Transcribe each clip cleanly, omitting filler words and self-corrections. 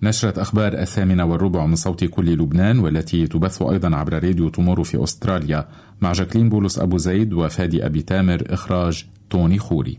نشرة أخبار 8:15 من صوت كل لبنان، والتي تبث أيضا عبر راديو تومورو في أستراليا، مع جاكلين بولس أبو زيد وفادي أبي تامر. إخراج توني خوري.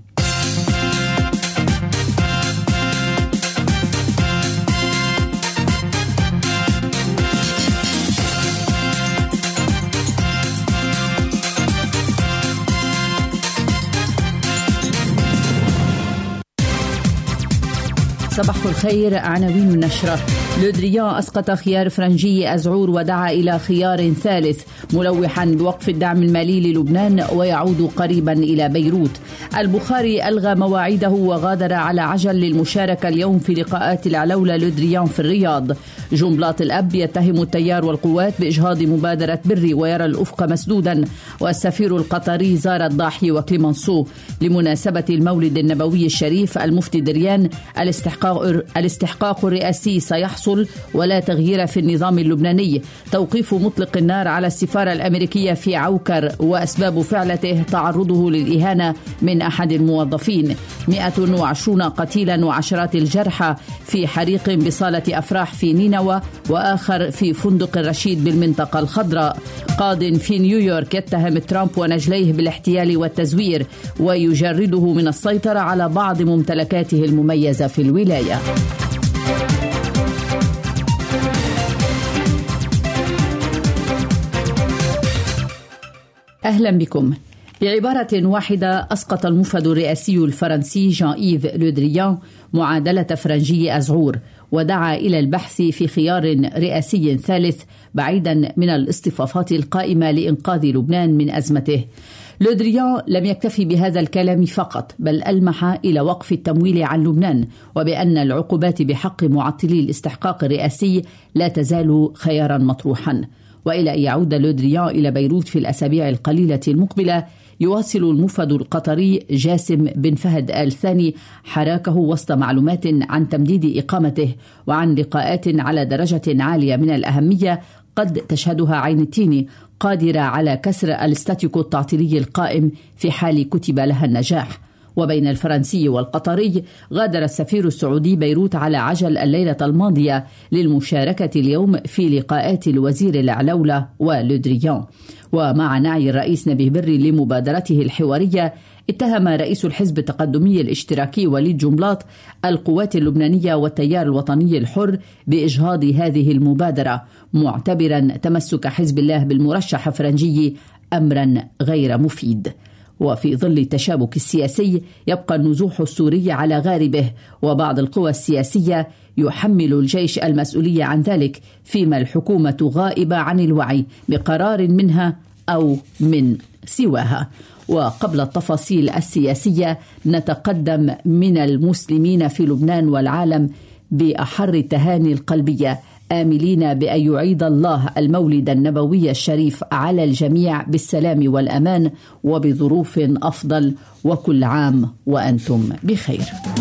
صباح الخير. عناوين النشرة: لو دريان أسقط خيار فرنجي أزعور ودعا إلى خيار ثالث، ملوحا بوقف الدعم المالي للبنان ويعود قريبا إلى بيروت. البخاري ألغى مواعيده وغادر على عجل للمشاركة اليوم في لقاءات العلولة لو دريان في الرياض. جنبلاط الأب يتهم التيار والقوات بإجهاض مبادرة بري ويرى الأفق مسدودا. والسفير القطري زار الضاحي وكليمنسو لمناسبة المولد النبوي الشريف. المفتي دريان: الاستحقاق الرئاسي سيحصل ولا تغيير في النظام اللبناني. توقيف مطلق النار على السفارة الأمريكية في عوكر وأسباب فعلته تعرضه للإهانة من أحد الموظفين. 120 قتيلا وعشرات الجرحى في حريق بصالة أفراح في نينوى وآخر في فندق الرشيد بالمنطقة الخضراء. قاض في نيويورك يتهم ترامب ونجليه بالاحتيال والتزوير ويجرده من السيطرة على بعض ممتلكاته المميزة في الولاية. أهلا بكم. بعبارة واحدة، أسقط المفد الرئاسي الفرنسي جان إيف لو دريان معادلة فرنجي أزعور ودعا إلى البحث في خيار رئاسي ثالث بعيدا من الاصطفافات القائمة لإنقاذ لبنان من أزمته. لو دريان لم يكتفي بهذا الكلام فقط، بل ألمح إلى وقف التمويل عن لبنان وبأن العقوبات بحق معطلي الاستحقاق الرئاسي لا تزال خيارا مطروحا. وإلى أن يعود لو دريان إلى بيروت في الأسابيع القليلة المقبلة، يواصل المفد القطري جاسم بن فهد آل ثاني حراكه وسط معلومات عن تمديد إقامته وعن لقاءات على درجة عالية من الأهمية قد تشهدها عين التين، قادرة على كسر الاستاتيكو التعطيلي القائم في حال كتب لها النجاح. وبين الفرنسي والقطري، غادر السفير السعودي بيروت على عجل الليلة الماضية للمشاركة اليوم في لقاءات الوزير العلولة ولو دريان. ومع نعي الرئيس نبيه بري لمبادرته الحوارية، اتهم رئيس الحزب التقدمي الاشتراكي وليد جنبلاط القوات اللبنانية والتيار الوطني الحر بإجهاض هذه المبادرة، معتبرا تمسك حزب الله بالمرشح الفرنجي أمرا غير مفيد. وفي ظل التشابك السياسي، يبقى النزوح السوري على غاربه، وبعض القوى السياسية يحمل الجيش المسؤولية عن ذلك، فيما الحكومة غائبة عن الوعي بقرار منها أو من سواها. وقبل التفاصيل السياسية، نتقدم من المسلمين في لبنان والعالم بأحر التهاني القلبية، آملين بأن يعيد الله المولد النبوي الشريف على الجميع بالسلام والأمان وبظروف أفضل، وكل عام وأنتم بخير.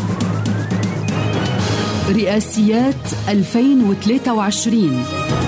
رئاسيات 2023.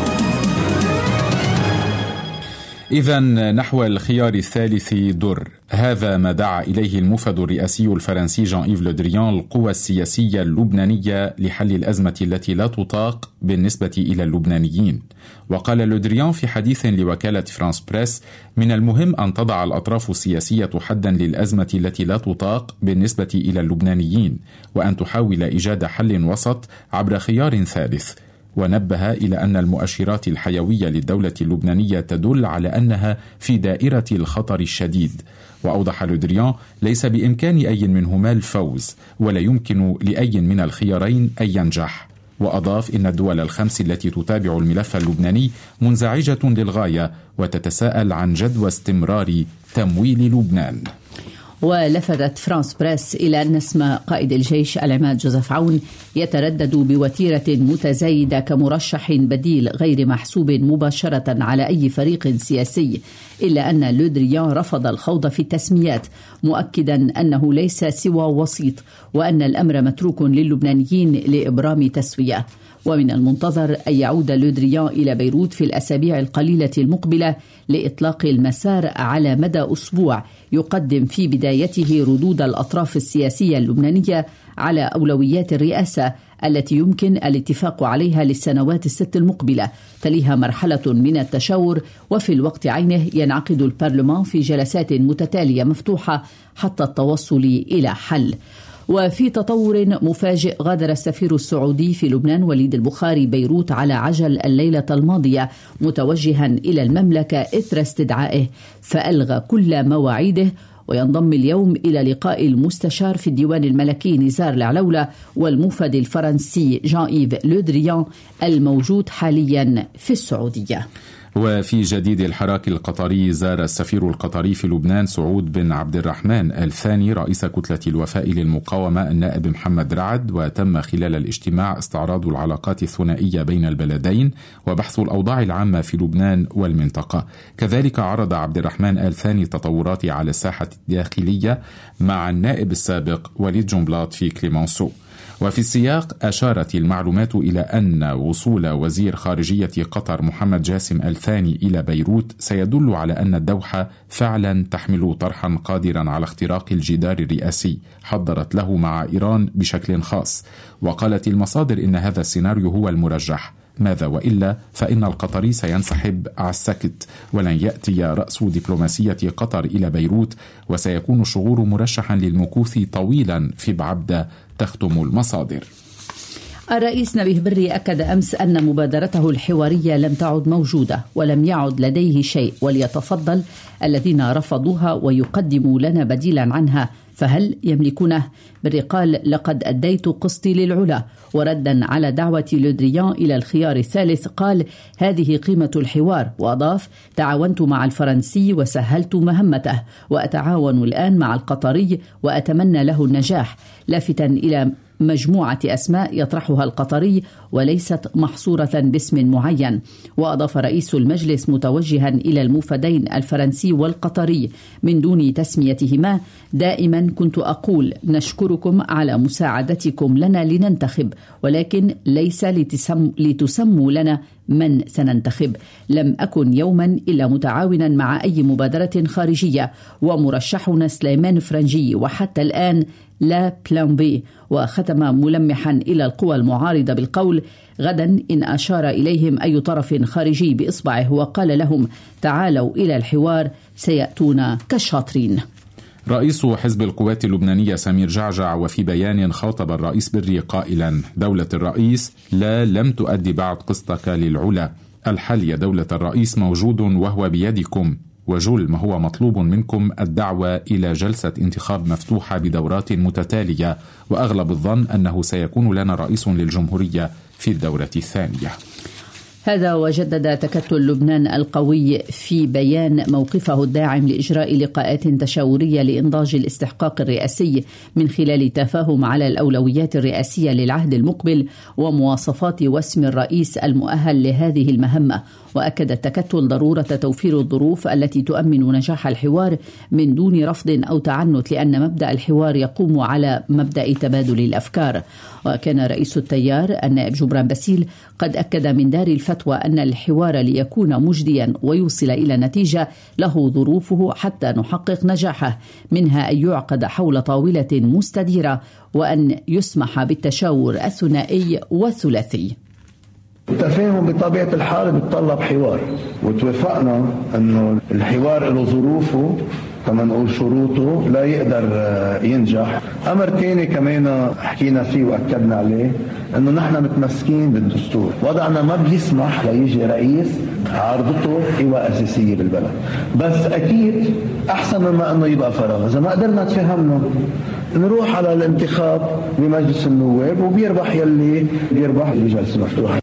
إذن نحو الخيار الثالث در، هذا ما دعا إليه المفد الرئاسي الفرنسي جان إيف لو دريان القوى السياسية اللبنانية لحل الأزمة التي لا تطاق بالنسبة إلى اللبنانيين. وقال لو دريان في حديث لوكالة فرانس بريس: من المهم أن تضع الأطراف السياسية حدا للأزمة التي لا تطاق بالنسبة إلى اللبنانيين، وأن تحاول إيجاد حل وسط عبر خيار ثالث. ونبه إلى أن المؤشرات الحيوية للدولة اللبنانية تدل على أنها في دائرة الخطر الشديد. وأوضح لو دريان: ليس بإمكان أي منهما الفوز، ولا يمكن لأي من الخيارين أن ينجح. وأضاف إن الدول الخمس التي تتابع الملف اللبناني منزعجة للغاية وتتساءل عن جدوى استمرار تمويل لبنان. ولفتت فرانس بريس إلى أن اسم قائد الجيش العماد جوزيف عون يتردد بوتيرة متزايدة كمرشح بديل غير محسوب مباشرة على أي فريق سياسي، إلا أن لو دريان رفض الخوض في التسميات، مؤكدا أنه ليس سوى وسيط، وأن الأمر متروك للبنانيين لإبرام تسوية. ومن المنتظر أن يعود لو دريان إلى بيروت في الأسابيع القليلة المقبلة لإطلاق المسار على مدى أسبوع، يقدم في بدايته ردود الأطراف السياسية اللبنانية على أولويات الرئاسة التي يمكن الاتفاق عليها للسنوات الست المقبلة، تليها مرحلة من التشاور، وفي الوقت عينه ينعقد البرلمان في جلسات متتالية مفتوحة حتى التوصل إلى حل. وفي تطور مفاجئ، غادر السفير السعودي في لبنان وليد البخاري بيروت على عجل الليلة الماضية متوجها إلى المملكة إثر استدعائه، فألغى كل مواعيده، وينضم اليوم إلى لقاء المستشار في الديوان الملكي نزار العلولة والموفد الفرنسي جان إيف لو دريان الموجود حاليا في السعودية. وفي جديد الحراك القطري، زار السفير القطري في لبنان سعود بن عبد الرحمن الثاني رئيس كتلة الوفاء للمقاومة النائب محمد رعد، وتم خلال الاجتماع استعراض العلاقات الثنائية بين البلدين وبحث الأوضاع العامة في لبنان والمنطقة. كذلك عرض عبد الرحمن الثاني تطورات على الساحة الداخلية مع النائب السابق وليد جنبلاط في كليمانسو. وفي السياق أشارت المعلومات إلى أن وصول وزير خارجية قطر محمد جاسم الثاني إلى بيروت سيدل على أن الدوحة فعلا تحمل طرحا قادرا على اختراق الجدار الرئاسي حضرت له مع إيران بشكل خاص. وقالت المصادر إن هذا السيناريو هو المرجح، ماذا وإلا فإن القطري سينسحب على السكت ولن يأتي رأس دبلوماسية قطر إلى بيروت، وسيكون الشغور مرشحا للمكوث طويلا في بعبدة، تختم المصادر. الرئيس نبيه بري أكد أمس أن مبادرته الحوارية لم تعد موجودة ولم يعد لديه شيء، وليتفضل الذين رفضوها ويقدموا لنا بديلا عنها، فهل يملكونه؟ بري قال: لقد أديت قسطي للعلا. وردا على دعوة لو دريان إلى الخيار الثالث قال: هذه قيمة الحوار. وأضاف: تعاونت مع الفرنسي وسهلت مهمته، وأتعاون الآن مع القطري وأتمنى له النجاح، لافتاً إلى مجموعة أسماء يطرحها القطري وليست محصورة باسم معين. وأضاف رئيس المجلس متوجها إلى الموفدين الفرنسي والقطري من دون تسميتهما: دائما كنت أقول نشكركم على مساعدتكم لنا لننتخب، ولكن ليس لتسموا لنا من سننتخب. لم أكن يوما إلا متعاونا مع أي مبادرة خارجية، ومرشحنا سليمان فرنجي، وحتى الآن لا بلان بي. وختم ملمحا إلى القوى المعارضة بالقول: غدا إن أشار إليهم أي طرف خارجي بإصبعه وقال لهم تعالوا إلى الحوار سيأتون كالشاطرين. رئيس حزب القوات اللبنانية سمير جعجع وفي بيان خاطب الرئيس بري قائلا: دولة الرئيس لم تؤدي بعد قسطك للعلا، الحل يا دولة الرئيس موجود وهو بيدكم، وجل ما هو مطلوب منكم الدعوة إلى جلسة انتخاب مفتوحة بدورات متتالية، وأغلب الظن أنه سيكون لنا رئيس للجمهورية في الدورة الثانية. هذا وجدد تكتل لبنان القوي في بيان موقفه الداعم لإجراء لقاءات تشاورية لإنضاج الاستحقاق الرئاسي من خلال التفاهم على الأولويات الرئاسية للعهد المقبل ومواصفات واسم الرئيس المؤهل لهذه المهمة. وأكد التكتل ضرورة توفير الظروف التي تؤمن نجاح الحوار من دون رفض أو تعنت، لأن مبدأ الحوار يقوم على مبدأ تبادل الأفكار. وكان رئيس التيار النائب جبران باسيل قد أكد من دار الفتوى أن الحوار ليكون مجديا ويوصل إلى نتيجة له ظروفه حتى نحقق نجاحه، منها أن يعقد حول طاولة مستديرة، وأن يسمح بالتشاور الثنائي والثلاثي. التفاهم بطبيعة الحال بيتطلب حوار، وتوافقنا أنه الحوار له ظروفه كما نقول شروطه لا يقدر ينجح. أمر تاني كمان حكينا فيه وأكدنا عليه أنه نحن متمسكين بالدستور، وضعنا ما بيسمح ليجي رئيس عارضته قوى أساسية بالبلد، بس أكيد أحسن مما أنه يبقى فراغ. إذا ما قدرنا تفهمنا نروح على الانتخاب بمجلس النواب وبيربح يلي بيربح بجلسة مفتوحة.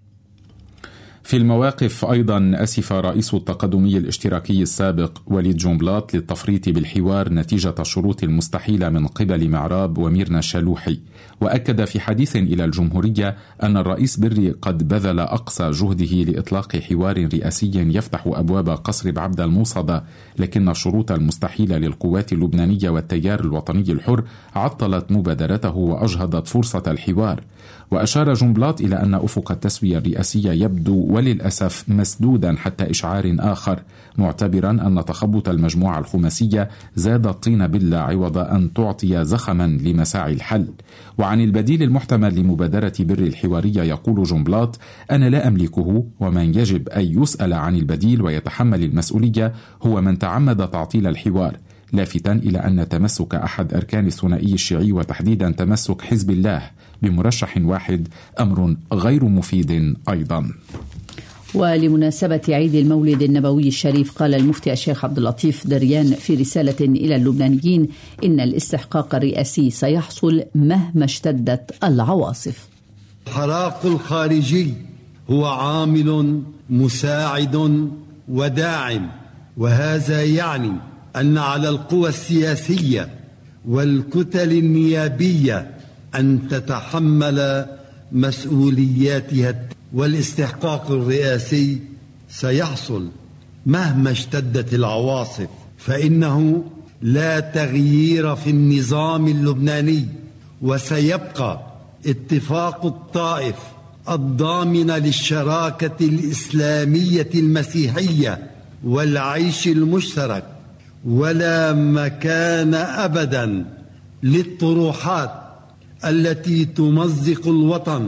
في المواقف أيضا أسف رئيس التقدمي الاشتراكي السابق وليد جنبلاط للتفريط بالحوار نتيجة الشروط المستحيلة من قبل معراب وميرنا الشالوحي، وأكد في حديث إلى الجمهورية أن الرئيس بري قد بذل أقصى جهده لإطلاق حوار رئاسي يفتح أبواب قصر بعبدة الموصدة، لكن الشروط المستحيلة للقوات اللبنانية والتيار الوطني الحر عطلت مبادرته وأجهضت فرصة الحوار. وأشار جنبلاط إلى أن أفق التسوية الرئاسية يبدو وللأسف مسدودا حتى إشعار آخر، معتبرا أن تخبط المجموعة الخماسية زاد الطين بلة عوض أن تعطي زخما لمساعي الحل. وعن البديل المحتمل لمبادرة بر الحوارية يقول جنبلاط: أنا لا أملكه، ومن يجب أن يسأل عن البديل ويتحمل المسؤولية هو من تعمد تعطيل الحوار، لافتا إلى أن تمسك أحد أركان الثنائي الشيعي وتحديدا تمسك حزب الله بمرشح واحد أمر غير مفيد أيضا. ولمناسبة عيد المولد النبوي الشريف قال المفتي الشيخ عبد اللطيف دريان في رسالة إلى اللبنانيين إن الاستحقاق الرئاسي سيحصل مهما اشتدت العواصف. الحراك الخارجي هو عامل مساعد وداعم، وهذا يعني أن على القوى السياسية والكتل النيابية أن تتحمل مسؤولياتها، والاستحقاق الرئاسي سيحصل مهما اشتدت العواصف، فإنه لا تغيير في النظام اللبناني، وسيبقى اتفاق الطائف الضامن للشراكة الإسلامية المسيحية والعيش المشترك، ولا مكان أبدا للطروحات التي تمزق الوطن.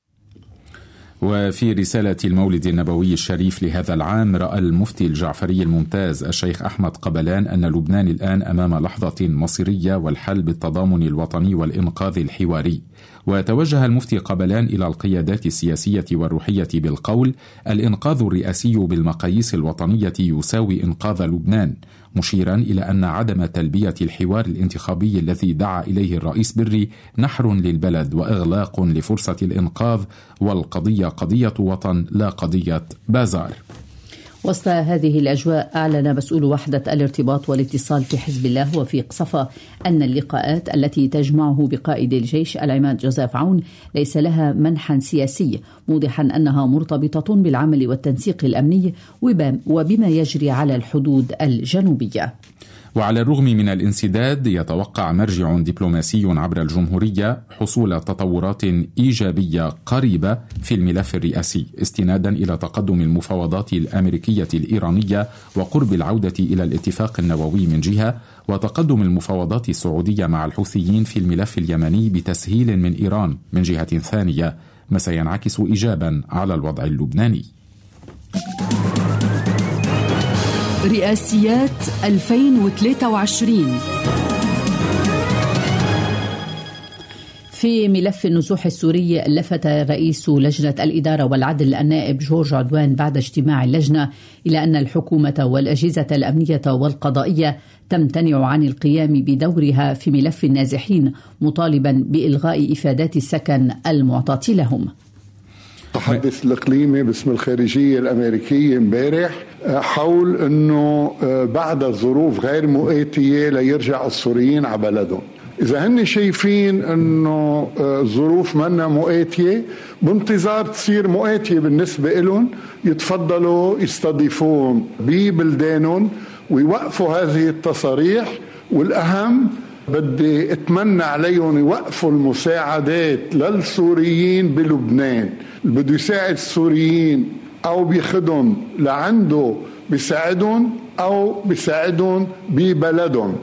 وفي رسالة المولد النبوي الشريف لهذا العام رأى المفتي الجعفري الممتاز الشيخ أحمد قبلان أن لبنان الآن أمام لحظة مصيرية والحل بالتضامن الوطني والإنقاذ الحواري. وتوجه المفتي قبلان إلى القيادات السياسية والروحية بالقول: الإنقاذ الرئاسي بالمقاييس الوطنية يساوي إنقاذ لبنان، مشيرا إلى أن عدم تلبية الحوار الانتخابي الذي دعا إليه الرئيس بري نحر للبلد وإغلاق لفرصة الإنقاذ، والقضية قضية وطن لا قضية بازار. وسط هذه الأجواء أعلن مسؤول وحدة الارتباط والاتصال في حزب الله وفي قصفة أن اللقاءات التي تجمعه بقائد الجيش العماد جوزيف عون ليس لها منحا سياسي، موضحا أنها مرتبطة بالعمل والتنسيق الأمني وبما يجري على الحدود الجنوبية. وعلى الرغم من الانسداد يتوقع مرجع دبلوماسي عبر الجمهورية حصول تطورات إيجابية قريبة في الملف الرئاسي، استنادا إلى تقدم المفاوضات الأمريكية الإيرانية وقرب العودة إلى الاتفاق النووي من جهة، وتقدم المفاوضات السعودية مع الحوثيين في الملف اليمني بتسهيل من إيران من جهة ثانية، ما سينعكس إيجابا على الوضع اللبناني. رئاسيات 2023. في ملف النزوح السوري، لفت رئيس لجنة الإدارة والعدل النائب جورج عدوان بعد اجتماع اللجنة إلى أن الحكومة والأجهزة الأمنية والقضائية تمتنع عن القيام بدورها في ملف النازحين، مطالبا بإلغاء إفادات السكن المعطاة لهم. تحدث الإقليمي باسم الخارجية الأمريكية امبارح حول أنه بعد ظروف غير مؤاتية ليرجع السوريين على بلدهم. إذا هن شايفين أنه الظروف منا مؤاتية بانتظار تصير مؤاتية بالنسبة لهم، يتفضلوا يستضيفوهم ببلدانهم ويوقفوا هذه التصاريح. والأهم بدي اتمنى عليهم يوقفوا المساعدات للسوريين بلبنان. اللي بده يساعد السوريين أو بيخدهم لعنده بيساعدهم أو بيساعدهم ببلدهم.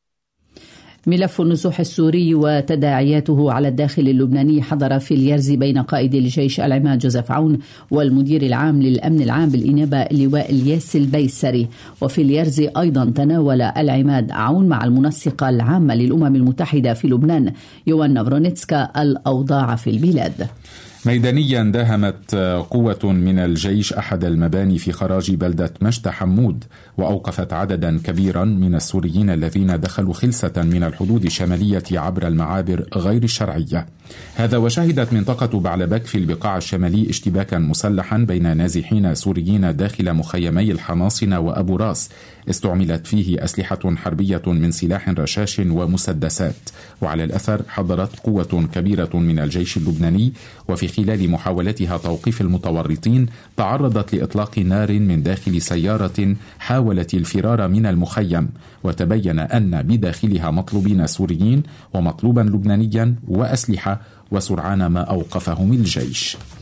ملف النزوح السوري وتداعياته على الداخل اللبناني حضر في اليرز بين قائد الجيش العماد جوزيف عون والمدير العام للأمن العام بالإنابة اللواء الياس البيسري. وفي اليرز أيضا تناول العماد عون مع المنسقة العامة للأمم المتحدة في لبنان يوانا برونيتسكا الأوضاع في البلاد. ميدانيا داهمت قوة من الجيش أحد المباني في خراج بلدة مشت حمود، وأوقفت عددا كبيرا من السوريين الذين دخلوا خلسة من الحدود الشمالية عبر المعابر غير الشرعية. هذا وشهدت منطقة بعلبك في البقاع الشمالي اشتباكا مسلحا بين نازحين سوريين داخل مخيمي الحناصنة وأبو راس، استعملت فيه أسلحة حربية من سلاح رشاش ومسدسات. وعلى الأثر حضرت قوة كبيرة من الجيش اللبناني، وفي خلال محاولتها توقيف المتورطين تعرضت لإطلاق نار من داخل سيارة حاولت الفرار من المخيم، وتبين أن بداخلها مطلوبين سوريين ومطلوبا لبنانيا وأسلحة، وسرعان ما أوقفهم الجيش.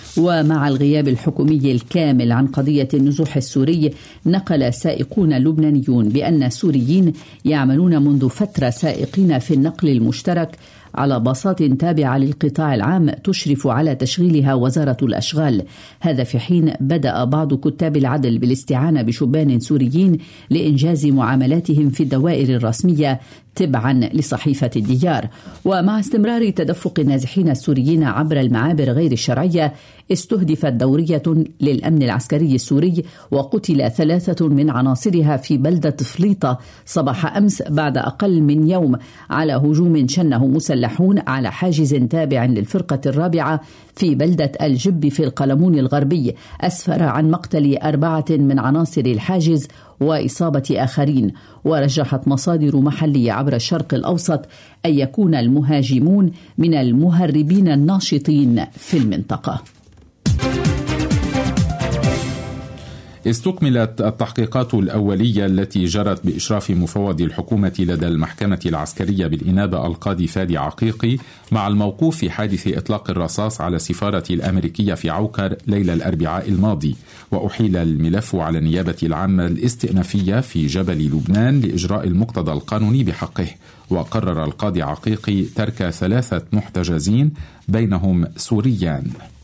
ومع الغياب الحكومي الكامل عن قضية النزوح السوري، نقل سائقون لبنانيون بأن سوريين يعملون منذ فترة سائقين في النقل المشترك على باصات تابعة للقطاع العام تشرف على تشغيلها وزارة الأشغال. هذا في حين بدأ بعض كتاب العدل بالاستعانة بشبان سوريين لإنجاز معاملاتهم في الدوائر الرسمية تبعا لصحيفة الديار. ومع استمرار تدفق النازحين السوريين عبر المعابر غير الشرعية، استهدفت دورية للأمن العسكري السوري وقتل 3 من عناصرها في بلدة فليطة صباح أمس بعد أقل من يوم على هجوم شنه مسلحون على حاجز تابع للفرقة الرابعة في بلدة الجب في القلمون الغربي، أسفر عن مقتل 4 من عناصر الحاجز وإصابة آخرين. ورجحت مصادر محلية عبر الشرق الأوسط أن يكون المهاجمون من المهربين الناشطين في المنطقة. استكملت التحقيقات الأولية التي جرت بإشراف مفوض الحكومة لدى المحكمة العسكرية بالإنابة القاضي فادي عقيقي مع الموقوف في حادث إطلاق الرصاص على السفارة الأمريكية في عوكر ليلة الأربعاء الماضي، وأحيل الملف على النيابة العامة الاستئنافية في جبل لبنان لإجراء المقتضى القانوني بحقه. وقرر القاضي عقيقي ترك 3 محتجزين بينهم سوريان.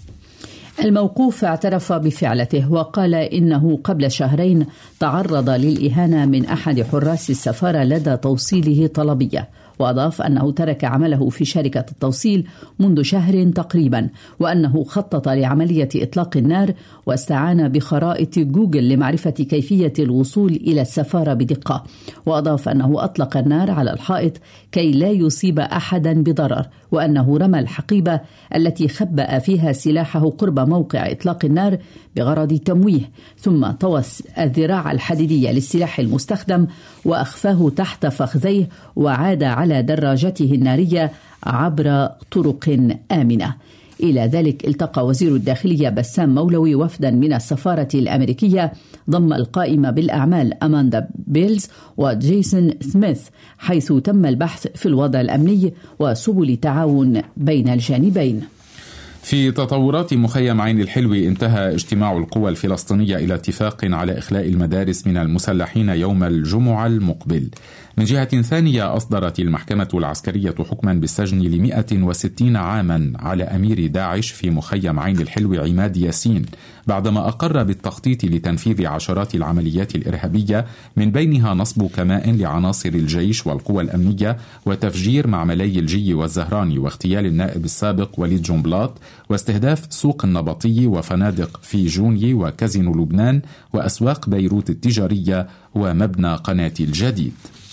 الموقوف اعترف بفعلته وقال إنه قبل شهرين تعرض للإهانة من أحد حراس السفارة لدى توصيله طلبية، وأضاف أنه ترك عمله في شركة التوصيل منذ شهر تقريبا، وأنه خطط لعملية إطلاق النار واستعان بخرائط جوجل لمعرفة كيفية الوصول إلى السفارة بدقة. وأضاف أنه أطلق النار على الحائط كي لا يصيب أحدا بضرر، وأنه رمى الحقيبة التي خبأ فيها سلاحه قرب موقع إطلاق النار بغرض تمويه، ثم طوى الذراع الحديدية للسلاح المستخدم وأخفاه تحت فخذيه وعاد على دراجته النارية عبر طرق آمنة. إلى ذلك التقى وزير الداخلية بسام مولوي وفدا من السفارة الأمريكية ضم القائمة بالأعمال أماندا بيلز وجيسون سميث، حيث تم البحث في الوضع الأمني وسبل التعاون بين الجانبين. في تطورات مخيم عين الحلو، انتهى اجتماع القوى الفلسطينية إلى اتفاق على إخلاء المدارس من المسلحين يوم الجمعة المقبل. من جهة ثانية، أصدرت المحكمة العسكرية حكما بالسجن ل160 عاما على أمير داعش في مخيم عين الحلو عماد ياسين، بعدما أقر بالتخطيط لتنفيذ عشرات العمليات الإرهابية، من بينها نصب كمائن لعناصر الجيش والقوى الأمنية، وتفجير معملي الجي والزهراني، واغتيال النائب السابق وليد جنبلاط، واستهداف سوق النبطي وفنادق في جوني وكازينو لبنان وأسواق بيروت التجارية ومبنى قناة الجديد.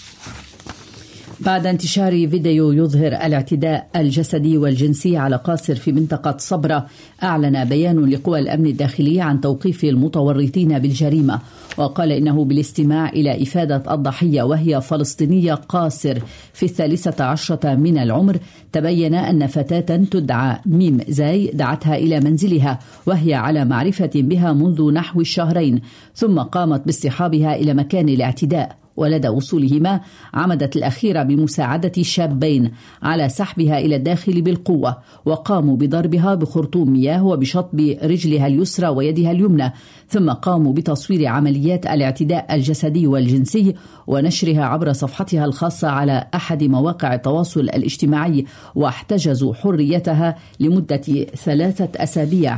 بعد انتشار فيديو يظهر الاعتداء الجسدي والجنسي على قاصر في منطقة صبرة، أعلن بيان لقوى الأمن الداخلي عن توقيف المتورطين بالجريمة، وقال إنه بالاستماع إلى إفادة الضحية وهي فلسطينية قاصر في 13 من العمر، تبين أن فتاة تدعى ميم زاي دعتها إلى منزلها وهي على معرفة بها منذ نحو الشهرين، ثم قامت باصطحابها إلى مكان الاعتداء، ولدى وصولهما عمدت الأخيرة بمساعدة شابين على سحبها إلى الداخل بالقوة، وقاموا بضربها بخرطوم مياه وبشطب رجلها اليسرى ويدها اليمنى، ثم قاموا بتصوير عمليات الاعتداء الجسدي والجنسي ونشرها عبر صفحتها الخاصة على أحد مواقع التواصل الاجتماعي، واحتجزوا حريتها لمدة 3 أسابيع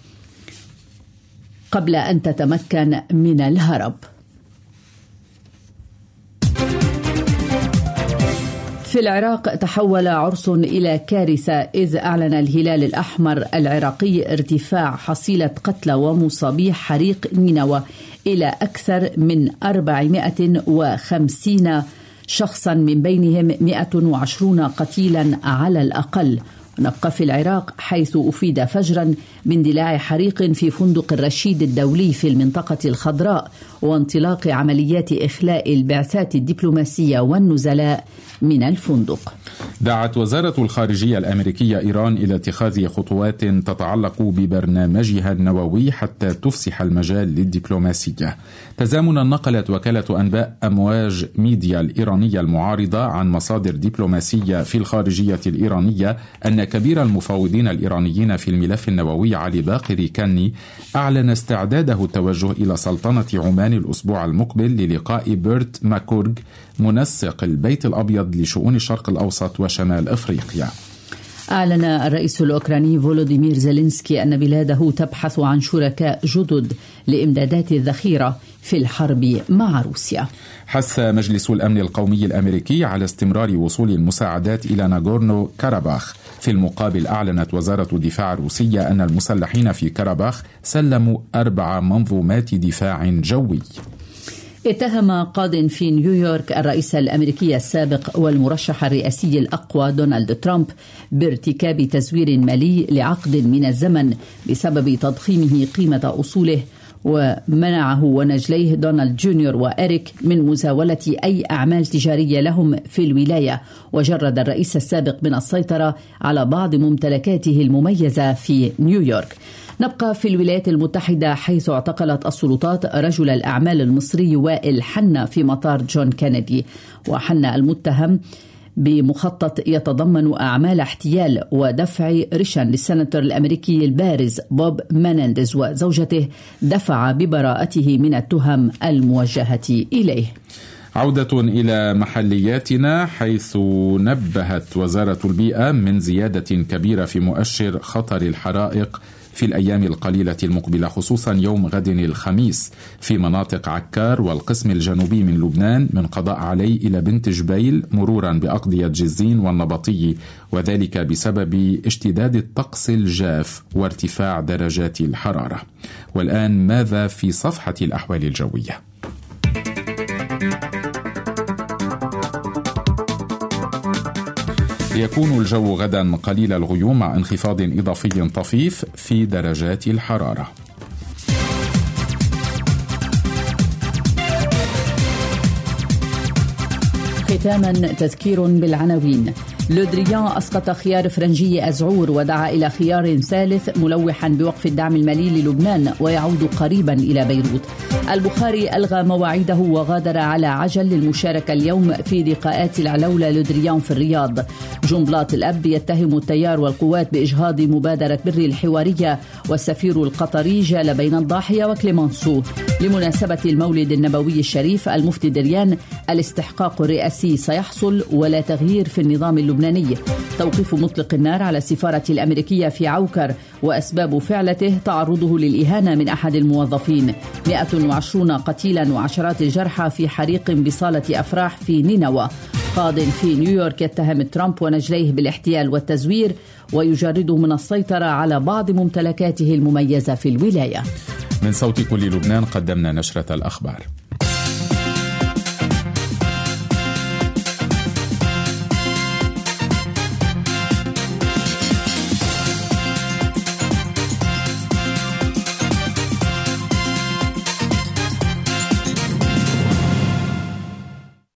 قبل أن تتمكن من الهرب. في العراق تحول عرس إلى كارثة، إذ أعلن الهلال الأحمر العراقي ارتفاع حصيلة قتلى ومصابي حريق نينوى إلى أكثر من 450 شخصا، من بينهم 120 قتيلا على الأقل. نبقى في العراق، حيث أفيد فجرا باندلاع حريق في فندق الرشيد الدولي في المنطقة الخضراء وانطلاق عمليات إخلاء البعثات الدبلوماسية والنزلاء من الفندق. دعت وزارة الخارجية الأمريكية إيران إلى اتخاذ خطوات تتعلق ببرنامجها النووي حتى تفسح المجال للدبلوماسية. تزامنا نقلت وكالة أنباء أمواج ميديا الإيرانية المعارضة عن مصادر دبلوماسية في الخارجية الإيرانية أن كبير المفاوضين الإيرانيين في الملف النووي علي باقر كاني أعلن استعداده التوجه إلى سلطنة عمان الأسبوع المقبل للقاء بيرت ماكورغ منسق البيت الأبيض لشؤون الشرق الأوسط وشمال أفريقيا. أعلن الرئيس الأوكراني فولوديمير زيلينسكي أن بلاده تبحث عن شركاء جدد لإمدادات الذخيرة في الحرب مع روسيا. حث مجلس الأمن القومي الأمريكي على استمرار وصول المساعدات إلى ناغورنو كاراباخ. في المقابل أعلنت وزارة الدفاع الروسية أن المسلحين في كاراباخ سلموا 4 منظومات دفاع جوي. اتهم قاض في نيويورك الرئيس الأمريكي السابق والمرشح الرئاسي الأقوى دونالد ترامب بارتكاب تزوير مالي لعقد من الزمن بسبب تضخيمه قيمة أصوله، ومنعه ونجليه دونالد جونيور وإريك من مزاولة أي أعمال تجارية لهم في الولاية، وجرد الرئيس السابق من السيطرة على بعض ممتلكاته المميزة في نيويورك. نبقى في الولايات المتحدة، حيث اعتقلت السلطات رجل الأعمال المصري وائل حنا في مطار جون كينيدي. وحنا المتهم بمخطط يتضمن أعمال احتيال ودفع رشا للسناتور الأمريكي البارز بوب مينينديز وزوجته، دفع ببراءته من التهم الموجهة إليه. عودة إلى محلياتنا، حيث نبهت وزارة البيئة من زيادة كبيرة في مؤشر خطر الحرائق في الأيام القليلة المقبلة، خصوصا يوم غد الخميس في مناطق عكار والقسم الجنوبي من لبنان، من قضاء علي إلى بنت جبيل مرورا بأقضية جزين والنبطي، وذلك بسبب اشتداد الطقس الجاف وارتفاع درجات الحرارة. والآن ماذا في صفحة الأحوال الجوية؟ يكون الجو غدا قليل الغيوم مع انخفاض إضافي طفيف في درجات الحرارة. ختاما تذكير بالعناوين. لودريان أسقط خيار فرنجي أزعور ودعا إلى خيار ثالث، ملوحا بوقف الدعم المالي للبنان ويعود قريبا إلى بيروت. البخاري ألغى مواعيده وغادر على عجل للمشاركة اليوم في لقاءات العلولة لودريان في الرياض. جنبلاط الأب يتهم التيار والقوات بإجهاض مبادرة بري الحوارية، والسفير القطري جال بين الضاحية وكليمانسو. لمناسبة المولد النبوي الشريف، المفتي دريان الاستحقاق الرئاسي سيحصل ولا تغيير في النظام اللبناني. توقيف مطلق النار على السفارة الأمريكية في عوكر وأسباب فعلته تعرضه للإهانة من أحد الموظفين. 120 قتيلا وعشرات الجرحى في حريق بصالة أفراح في نينوى. قاض في نيويورك يتهم ترامب ونجليه بالاحتيال والتزوير ويجرده من السيطرة على بعض ممتلكاته المميزة في الولاية. من صوت كل لبنان قدمنا نشرة الأخبار.